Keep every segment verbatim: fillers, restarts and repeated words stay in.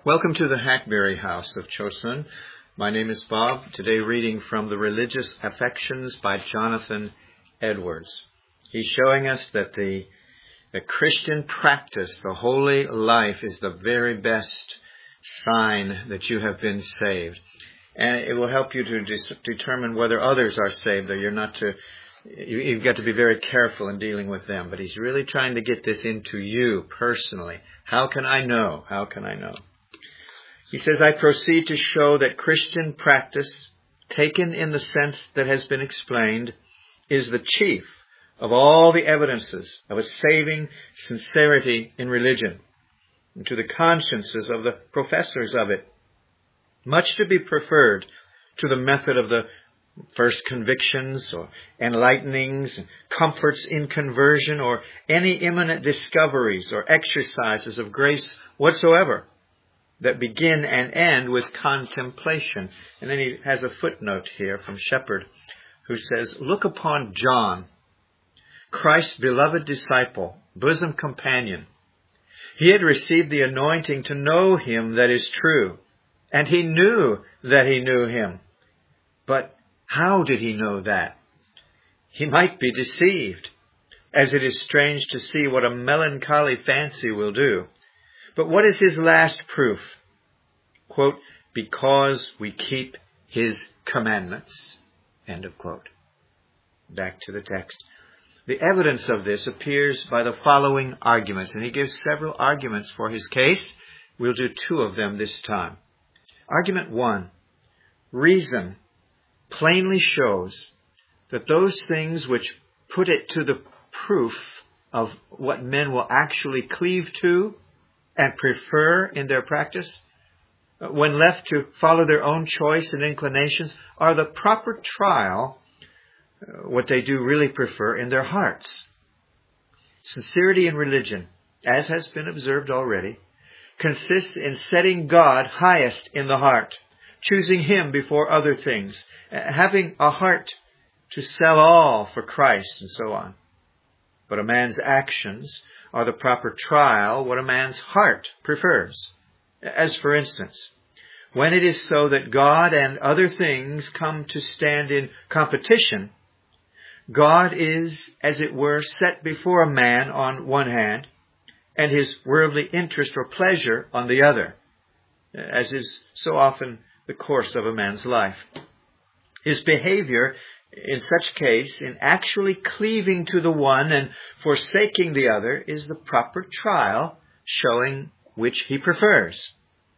Welcome to the Hackberry House of Chosun. My name is Bob. Today reading from The Religious Affections by Jonathan Edwards. He's showing us that the, the Christian practice, the holy life, is the very best sign that you have been saved. And it will help you to dis- determine whether others are saved, or you're not to, you, you've got to be very careful in dealing with them. But he's really trying to get this into you personally. How can I know? How can I know? He says, I proceed to show that Christian practice, taken in the sense that has been explained, is the chief of all the evidences of a saving sincerity in religion, and to the consciences of the professors of it, much to be preferred to the method of the first convictions or enlightenings, comforts in conversion, or any imminent discoveries or exercises of grace whatsoever, that begin and end with contemplation. And then he has a footnote here from Shepherd who says, look upon John, Christ's beloved disciple, bosom companion. He had received the anointing to know him that is true, and he knew that he knew him. But how did he know that? He might be deceived, as it is strange to see what a melancholy fancy will do. But what is his last proof? Quote, because we keep his commandments. End of quote. Back to the text. The evidence of this appears by the following arguments. And he gives several arguments for his case. We'll do two of them this time. Argument one. Reason plainly shows that those things which put it to the proof of what men will actually cleave to and prefer in their practice, when left to follow their own choice and inclinations, are the proper trial, what they do really prefer in their hearts. Sincerity in religion, as has been observed already, consists in setting God highest in the heart, choosing Him before other things, having a heart to sell all for Christ, and so on. But a man's actions are the proper trial what a man's heart prefers. As for instance, when it is so that God and other things come to stand in competition, God is, as it were, set before a man on one hand, and his worldly interest or pleasure on the other, as is so often the course of a man's life. His behavior in such case, in actually cleaving to the one and forsaking the other, is the proper trial showing which he prefers.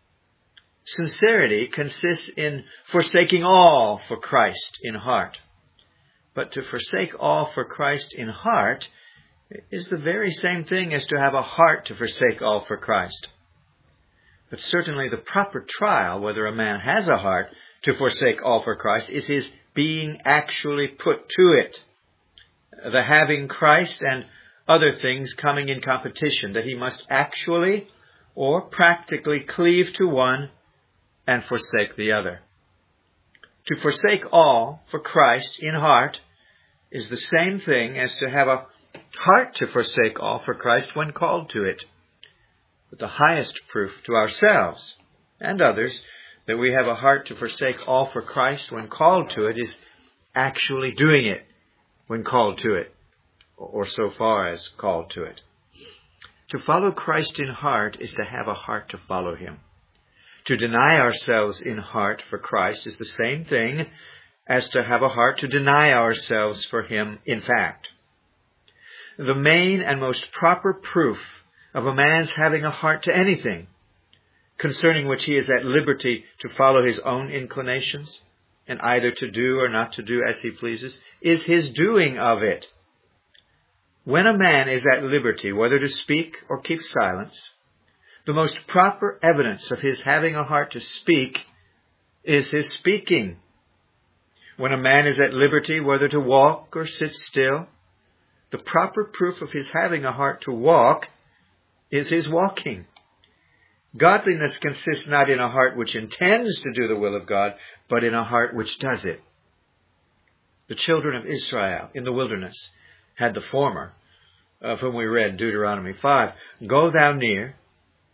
Sincerity consists in forsaking all for Christ in heart. But to forsake all for Christ in heart is the very same thing as to have a heart to forsake all for Christ. But certainly the proper trial, whether a man has a heart to forsake all for Christ, is his being actually put to it. The having Christ and other things coming in competition, that he must actually or practically cleave to one and forsake the other. To forsake all for Christ in heart is the same thing as to have a heart to forsake all for Christ when called to it. But the highest proof to ourselves and others that we have a heart to forsake all for Christ when called to it is actually doing it when called to it, or so far as called to it. To follow Christ in heart is to have a heart to follow Him. To deny ourselves in heart for Christ is the same thing as to have a heart to deny ourselves for Him in fact. The main and most proper proof of a man's having a heart to anything concerning which he is at liberty to follow his own inclinations, and either to do or not to do as he pleases, is his doing of it. When a man is at liberty whether to speak or keep silence, the most proper evidence of his having a heart to speak is his speaking. When a man is at liberty whether to walk or sit still, the proper proof of his having a heart to walk is his walking. Godliness consists not in a heart which intends to do the will of God, but in a heart which does it. The children of Israel in the wilderness had the former, of whom we read Deuteronomy five. Go thou near,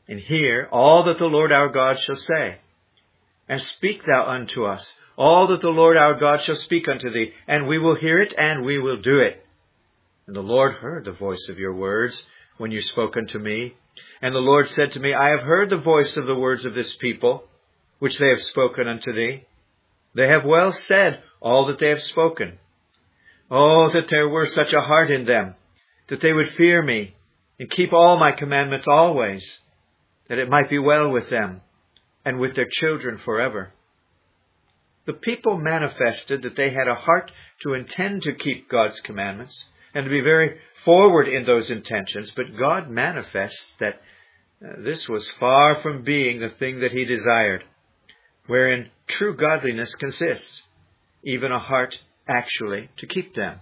and hear all that the Lord our God shall say. And speak thou unto us all that the Lord our God shall speak unto thee, and we will hear it, and we will do it. And the Lord heard the voice of your words when you spoke unto me. And the Lord said to me, I have heard the voice of the words of this people, which they have spoken unto thee. They have well said all that they have spoken. Oh, that there were such a heart in them, that they would fear me, and keep all my commandments always, that it might be well with them, and with their children forever. The people manifested that they had a heart to intend to keep God's commandments, and to be very forward in those intentions, but God manifests that uh, this was far from being the thing that he desired, wherein true godliness consists, even a heart actually to keep them.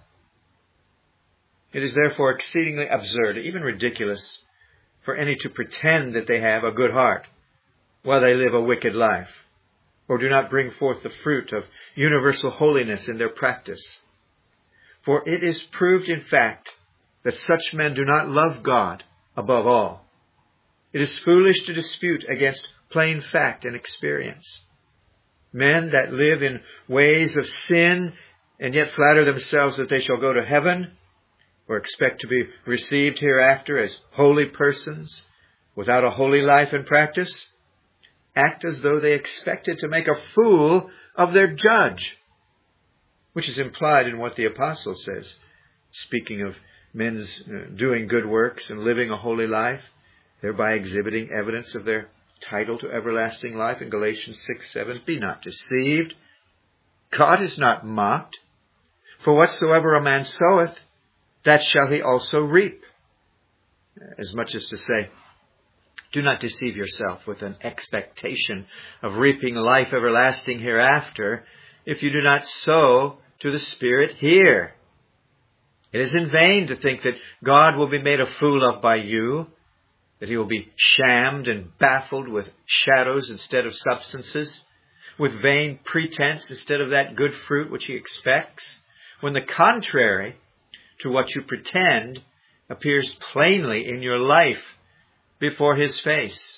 It is therefore exceedingly absurd, even ridiculous, for any to pretend that they have a good heart while they live a wicked life, or do not bring forth the fruit of universal holiness in their practice. For it is proved in fact that such men do not love God above all. It is foolish to dispute against plain fact and experience. Men that live in ways of sin and yet flatter themselves that they shall go to heaven, or expect to be received hereafter as holy persons without a holy life and practice, act as though they expected to make a fool of their judge, which is implied in what the apostle says, speaking of men's doing good works and living a holy life, thereby exhibiting evidence of their title to everlasting life in Galatians six seven. Be not deceived. God is not mocked. For whatsoever a man soweth, that shall he also reap. As much as to say, do not deceive yourself with an expectation of reaping life everlasting hereafter if you do not sow to the Spirit here. It is in vain to think that God will be made a fool of by you, that he will be shammed and baffled with shadows instead of substances, with vain pretense instead of that good fruit which he expects, when the contrary to what you pretend appears plainly in your life before his face.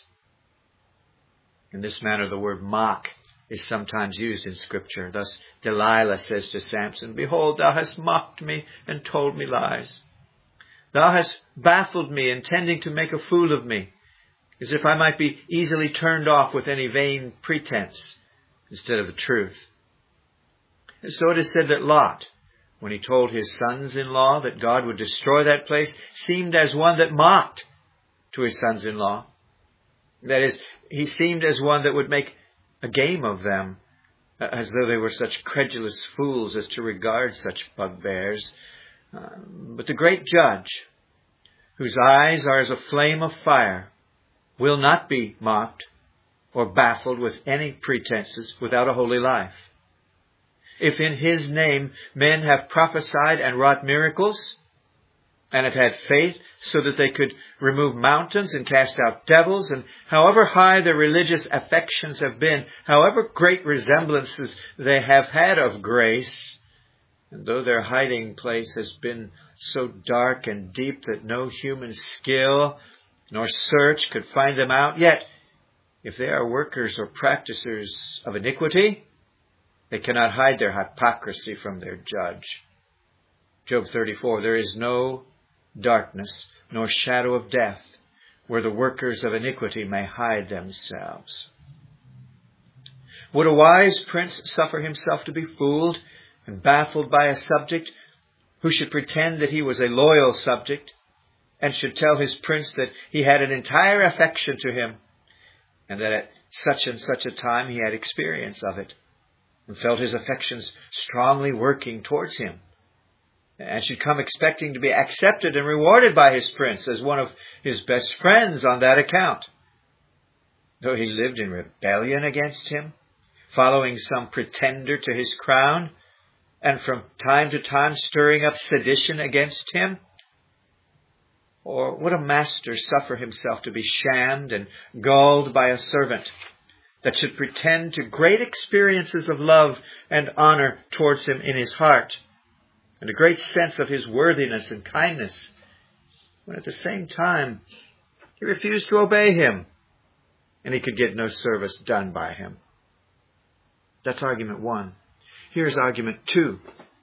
In this manner, the word mock is sometimes used in Scripture. Thus, Delilah says to Samson, behold, thou hast mocked me and told me lies. Thou hast baffled me, intending to make a fool of me, as if I might be easily turned off with any vain pretense instead of the truth. And so it is said that Lot, when he told his sons-in-law that God would destroy that place, seemed as one that mocked to his sons-in-law. That is, he seemed as one that would make a game of them, as though they were such credulous fools as to regard such bugbears. Uh, but the great judge, whose eyes are as a flame of fire, will not be mocked or baffled with any pretenses without a holy life. If in his name men have prophesied and wrought miracles, and have had faith so that they could remove mountains and cast out devils, and however high their religious affections have been, however great resemblances they have had of grace, and though their hiding place has been so dark and deep that no human skill nor search could find them out, yet if they are workers or practicers of iniquity, they cannot hide their hypocrisy from their judge. Job thirty-four, there is no darkness nor shadow of death where the workers of iniquity may hide themselves. Would a wise prince suffer himself to be fooled and baffled by a subject who should pretend that he was a loyal subject and should tell his prince that he had an entire affection to him and that at such and such a time he had experience of it and felt his affections strongly working towards him, and should come expecting to be accepted and rewarded by his prince as one of his best friends on that account, though he lived in rebellion against him, following some pretender to his crown, and from time to time stirring up sedition against him? Or would a master suffer himself to be shammed and gulled by a servant that should pretend to great experiences of love and honor towards him in his heart, and a great sense of his worthiness and kindness, when at the same time he refused to obey him and he could get no service done by him. That's argument one. Here's argument two.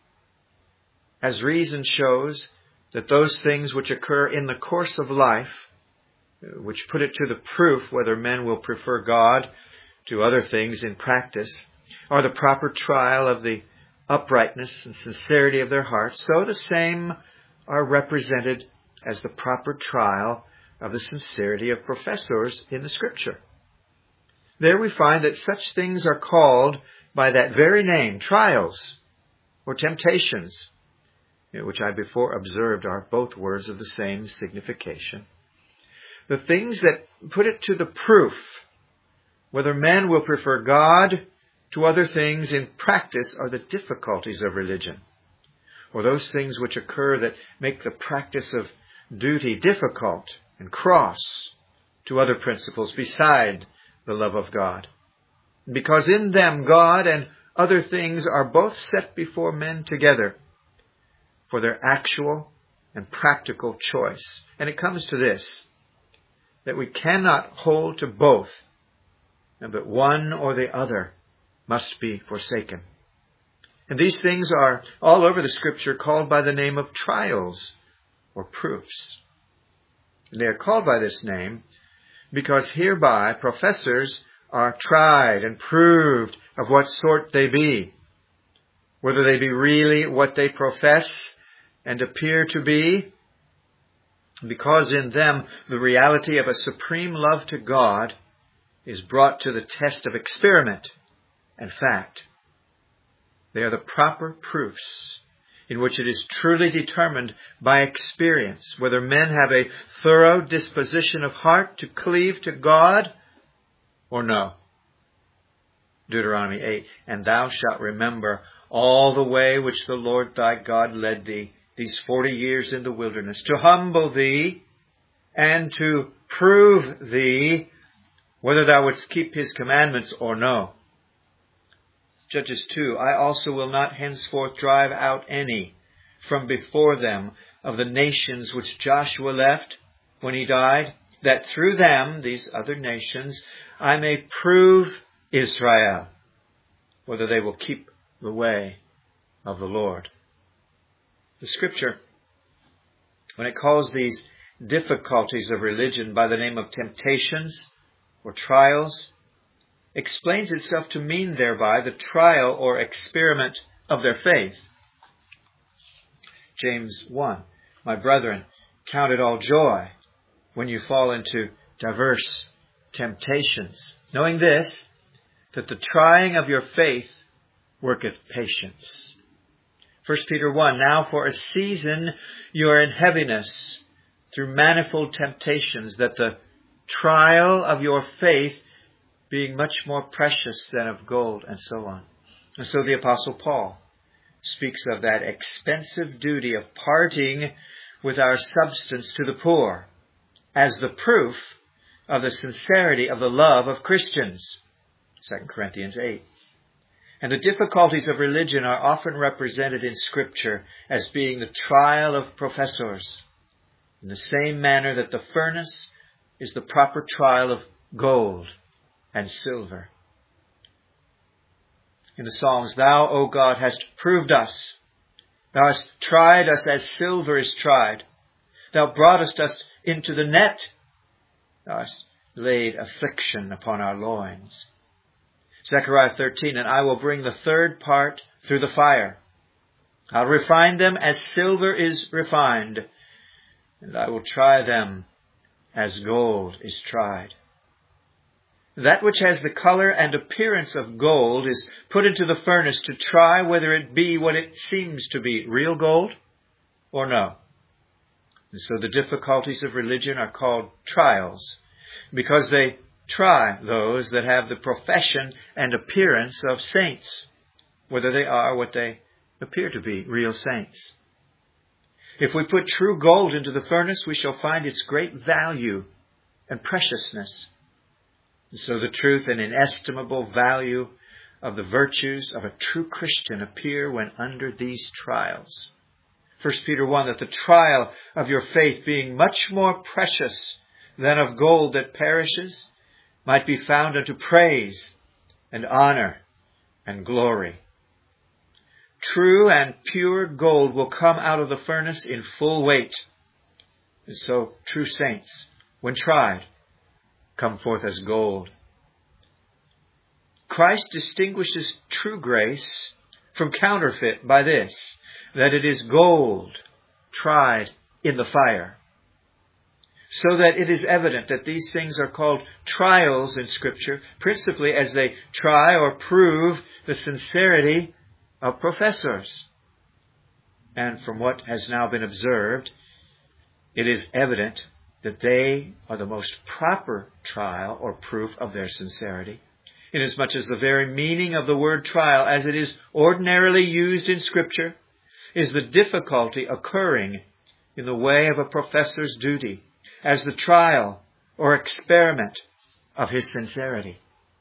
As reason shows that those things which occur in the course of life, which put it to the proof whether men will prefer God to other things in practice, are the proper trial of the uprightness and sincerity of their hearts, so the same are represented as the proper trial of the sincerity of professors in the Scripture. There we find that such things are called by that very name, trials or temptations, which I before observed are both words of the same signification. The things that put it to the proof whether men will prefer God to other things in practice are the difficulties of religion, or those things which occur that make the practice of duty difficult and cross to other principles beside the love of God. Because in them God and other things are both set before men together for their actual and practical choice. And it comes to this, that we cannot hold to both, and that one or the other must be forsaken. And these things are all over the Scripture called by the name of trials or proofs. And they are called by this name because hereby professors are tried and proved of what sort they be, whether they be really what they profess and appear to be, because in them the reality of a supreme love to God is brought to the test of experiment and fact. They are the proper proofs in which it is truly determined by experience whether men have a thorough disposition of heart to cleave to God or no. Deuteronomy eight, and thou shalt remember all the way which the Lord thy God led thee these forty years in the wilderness, to humble thee and to prove thee whether thou wouldst keep his commandments or no. Judges two, I also will not henceforth drive out any from before them of the nations which Joshua left when he died, that through them, these other nations, I may prove Israel, whether they will keep the way of the Lord. The Scripture, when it calls these difficulties of religion by the name of temptations or trials, explains itself to mean thereby the trial or experiment of their faith. James one, my brethren, count it all joy when you fall into diverse temptations, knowing this, that the trying of your faith worketh patience. First Peter one, now for a season you are in heaviness through manifold temptations, that the trial of your faith being much more precious than of gold, and so on. And so the Apostle Paul speaks of that expensive duty of parting with our substance to the poor as the proof of the sincerity of the love of Christians. Second Corinthians eight. And the difficulties of religion are often represented in Scripture as being the trial of professors, in the same manner that the furnace is the proper trial of gold and silver. In the Psalms, thou, O God, hast proved us. Thou hast tried us as silver is tried. Thou broughtest us into the net. Thou hast laid affliction upon our loins. Zechariah thirteen, and I will bring the third part through the fire. I'll refine them as silver is refined, and I will try them as gold is tried. That which has the color and appearance of gold is put into the furnace to try whether it be what it seems to be, real gold or no. And so the difficulties of religion are called trials, because they try those that have the profession and appearance of saints, whether they are what they appear to be, real saints. If we put true gold into the furnace, we shall find its great value and preciousness. And so the truth and inestimable value of the virtues of a true Christian appear when under these trials. First Peter one, that the trial of your faith being much more precious than of gold that perishes, might be found unto praise and honor and glory. True and pure gold will come out of the furnace in full weight. And so true saints, when tried, come forth as gold. Christ distinguishes true grace from counterfeit by this, that it is gold tried in the fire. So that it is evident that these things are called trials in Scripture, principally as they try or prove the sincerity of professors. And from what has now been observed, it is evident that they are the most proper trial or proof of their sincerity, inasmuch as the very meaning of the word trial, as it is ordinarily used in Scripture, is the difficulty occurring in the way of a professor's duty, as the trial or experiment of his sincerity.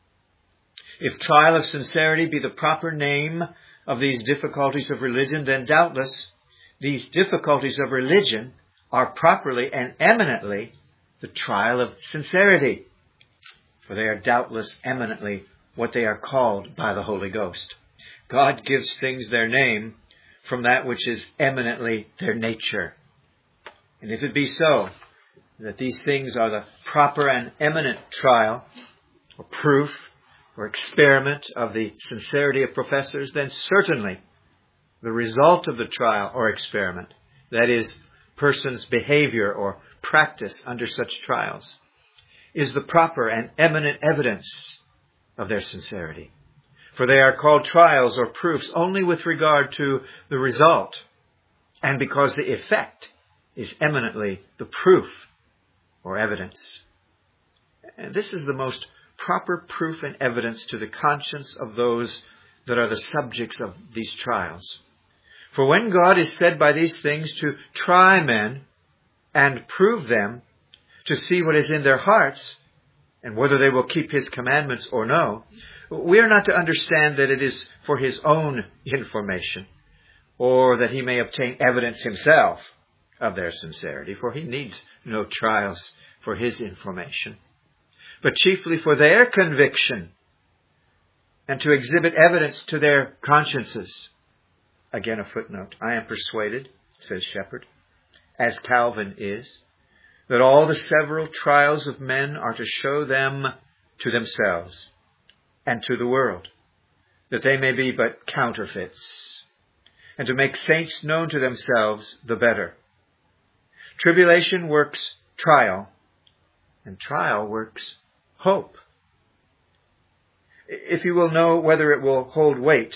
If trial of sincerity be the proper name of these difficulties of religion, then doubtless these difficulties of religion are properly and eminently the trial of sincerity, for they are doubtless eminently what they are called by the Holy Ghost. God gives things their name from that which is eminently their nature. And if it be so, that these things are the proper and eminent trial, or proof, or experiment of the sincerity of professors, then certainly the result of the trial or experiment, that is, person's behavior or practice under such trials, is the proper and eminent evidence of their sincerity. For they are called trials or proofs only with regard to the result, and because the effect is eminently the proof or evidence. And this is the most proper proof and evidence to the conscience of those that are the subjects of these trials. For when God is said by these things to try men and prove them, to see what is in their hearts, and whether they will keep his commandments or no, we are not to understand that it is for his own information, or that he may obtain evidence himself of their sincerity, for he needs no trials for his information, but chiefly for their conviction, and to exhibit evidence to their consciences. Again, a footnote. I am persuaded, says Shepherd, as Calvin is, that all the several trials of men are to show them to themselves and to the world, that they may be but counterfeits, and to make saints known to themselves the better. Tribulation works trial, and trial works hope. If you will know whether it will hold weight,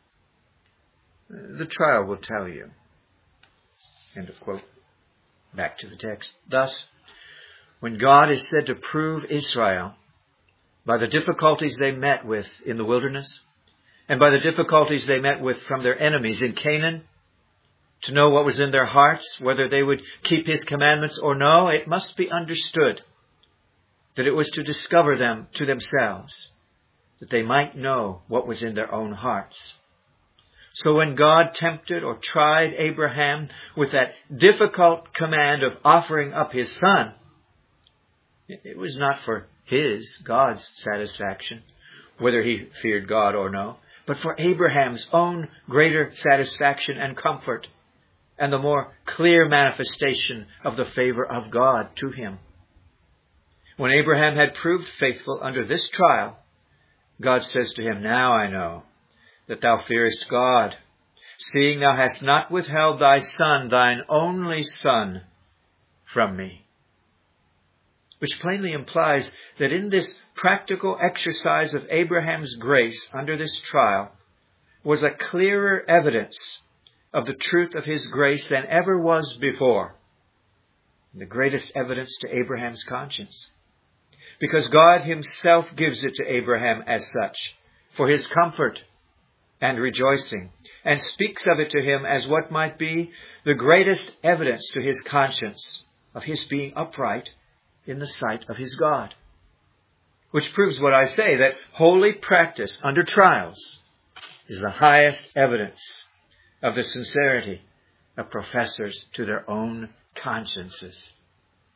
the trial will tell you. End of quote. Back to the text. Thus, when God is said to prove Israel by the difficulties they met with in the wilderness, and by the difficulties they met with from their enemies in Canaan, to know what was in their hearts, whether they would keep his commandments or no, it must be understood that it was to discover them to themselves, that they might know what was in their own hearts. So when God tempted or tried Abraham with that difficult command of offering up his son, it was not for his, God's satisfaction, whether he feared God or no, but for Abraham's own greater satisfaction and comfort, and the more clear manifestation of the favor of God to him. When Abraham had proved faithful under this trial, God says to him, "Now I know that thou fearest God, seeing thou hast not withheld thy son, thine only son, from me." Which plainly implies that in this practical exercise of Abraham's grace under this trial was a clearer evidence of the truth of his grace than ever was before. The greatest evidence to Abraham's conscience. Because God himself gives it to Abraham as such, for his comfort and rejoicing, and speaks of it to him as what might be the greatest evidence to his conscience of his being upright in the sight of his God. Which proves what I say, that holy practice under trials is the highest evidence of the sincerity of professors to their own consciences.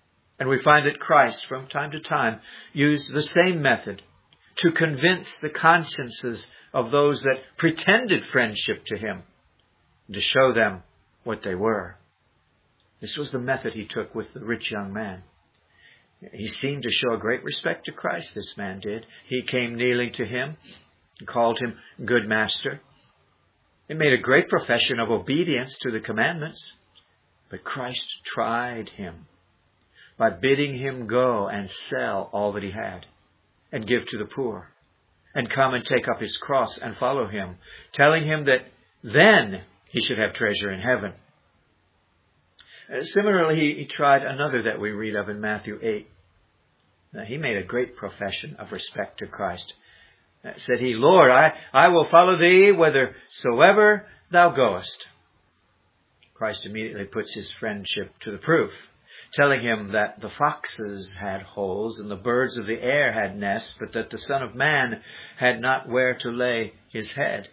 And we find that Christ, from time to time, used the same method to convince the consciences of those that pretended friendship to him, to show them what they were. This was the method he took with the rich young man. He seemed to show a great respect to Christ, this man did. He came kneeling to him and called him good master. He made a great profession of obedience to the commandments. But Christ tried him by bidding him go and sell all that he had and give to the poor and come and take up his cross and follow him, telling him that then he should have treasure in heaven. Uh, similarly, he, he tried another that we read of in Matthew eight. Now, he made a great profession of respect to Christ. Uh, said he, Lord, I, I will follow thee whithersoever thou goest. Christ immediately puts his friendship to the proof, telling him that the foxes had holes and the birds of the air had nests, but that the Son of Man had not where to lay his head.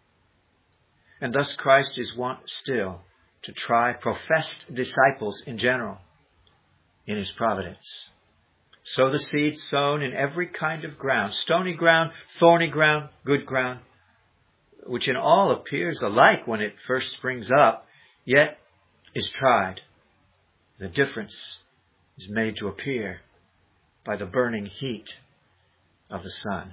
And thus Christ is wont still to try professed disciples in general in his providence. Sow the seed sown in every kind of ground, stony ground, thorny ground, good ground, which in all appears alike when it first springs up, yet is tried. The difference is made to appear by the burning heat of the sun.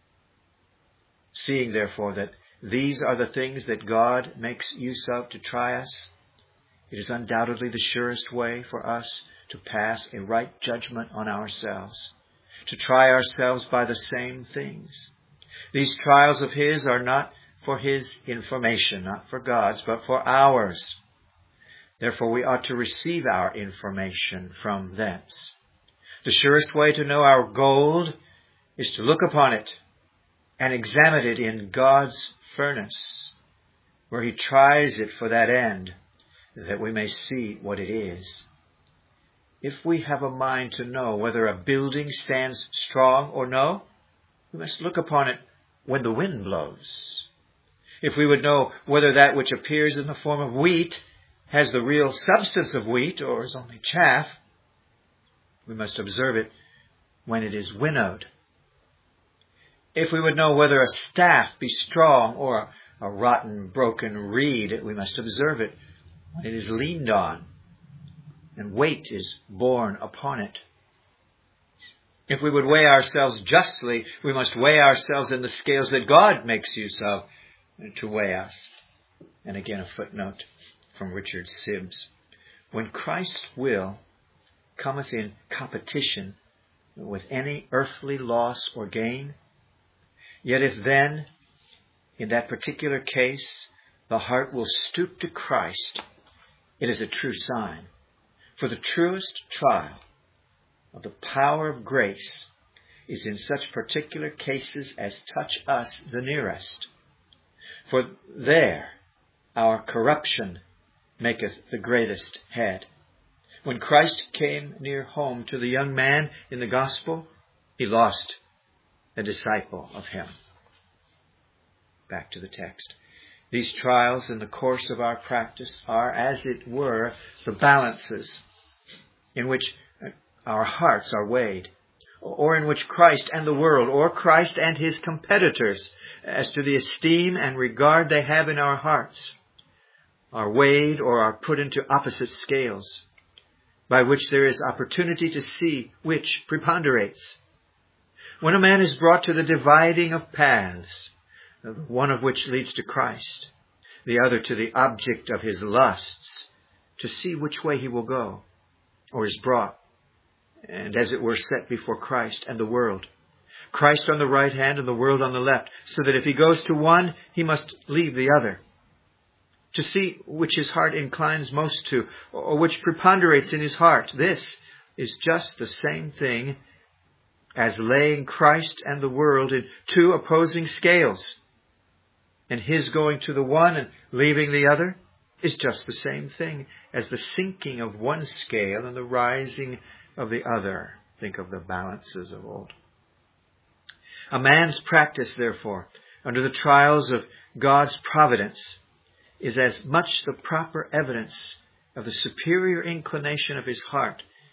Seeing, therefore, that these are the things that God makes use of to try us, it is undoubtedly the surest way for us to pass a right judgment on ourselves, to try ourselves by the same things. These trials of his are not for his information, not for God's, but for ours. Therefore, we ought to receive our information from thence. The surest way to know our gold is to look upon it and examine it in God's furnace, where he tries it for that end, that we may see what it is. If we have a mind to know whether a building stands strong or no, we must look upon it when the wind blows. If we would know whether that which appears in the form of wheat has the real substance of wheat or is only chaff, we must observe it when it is winnowed. If we would know whether a staff be strong or a rotten, broken reed, we must observe it when it is leaned on and weight is borne upon it. If we would weigh ourselves justly, we must weigh ourselves in the scales that God makes use of to weigh us. And again, a footnote from Richard Sibbes. When Christ's will cometh in competition with any earthly loss or gain, yet if then, in that particular case, the heart will stoop to Christ, it is a true sign. For the truest trial of the power of grace is in such particular cases as touch us the nearest. For there our corruption maketh the greatest head. When Christ came near home to the young man in the gospel, he lost a disciple of him. Back to the text. These trials in the course of our practice are, as it were, the balances in which our hearts are weighed, or in which Christ and the world, or Christ and his competitors, as to the esteem and regard they have in our hearts, are weighed or are put into opposite scales, by which there is opportunity to see which preponderates. When a man is brought to the dividing of paths, one of which leads to Christ, the other to the object of his lusts, to see which way he will go, or is brought, and as it were set before Christ and the world. Christ on the right hand and the world on the left, so that if he goes to one, he must leave the other. To see which his heart inclines most to, or which preponderates in his heart, this is just the same thing as laying Christ and the world in two opposing scales. And his going to the one and leaving the other is just the same thing as the sinking of one scale and the rising of the other. Think of the balances of old. A man's practice, therefore, under the trials of God's providence, is as much the proper evidence of the superior inclination of his heart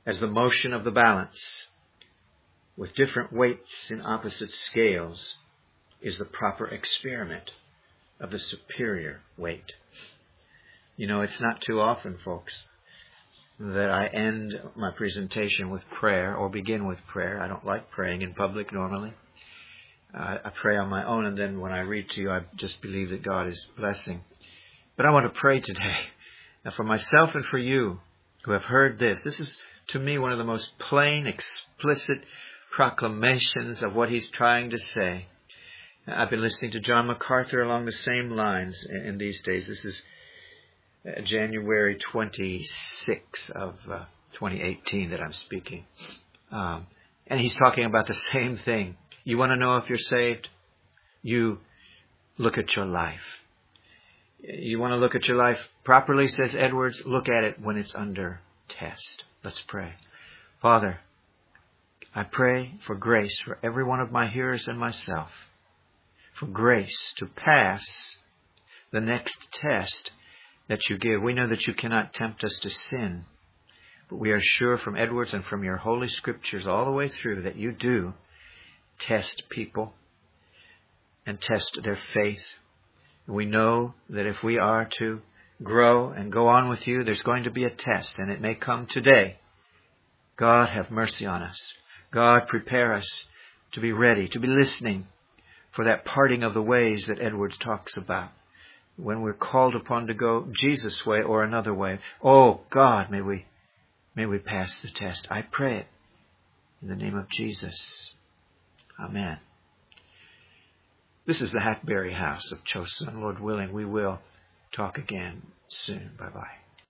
as the motion of the balance with different weights in opposite scales is the proper experiment of the superior weight. You know, it's not too often, folks, that I end my presentation with prayer or begin with prayer. I don't like praying in public normally. Uh, I pray on my own, and then when I read to you, I just believe that God is blessing. But I want to pray today. Now, for myself and for you who have heard this, this is to me one of the most plain, explicit proclamations of what he's trying to say. I've been listening to John MacArthur along the same lines in these days. This is January twenty-sixth of uh, twenty eighteen that I'm speaking. Um, and he's talking about the same thing. You want to know if you're saved? You look at your life. You want to look at your life properly, says Edwards, look at it when it's under test. Let's pray. Father, I pray for grace for every one of my hearers and myself, for grace to pass the next test that you give. We know that you cannot tempt us to sin, but we are sure from Edwards and from your holy scriptures all the way through that you do test people and test their faith. We know that if we are to grow and go on with you, there's going to be a test, and it may come today. God, have mercy on us. God, prepare us to be ready, to be listening for that parting of the ways that Edwards talks about. When we're called upon to go Jesus' way or another way. Oh, God, may we, may we pass the test. I pray it in the name of Jesus. Amen. This is the Hackberry House of Chosun. Lord willing, we will talk again soon. Bye-bye.